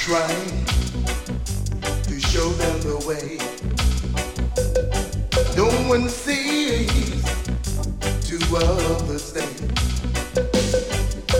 trying to show them the way. No one sees to understand.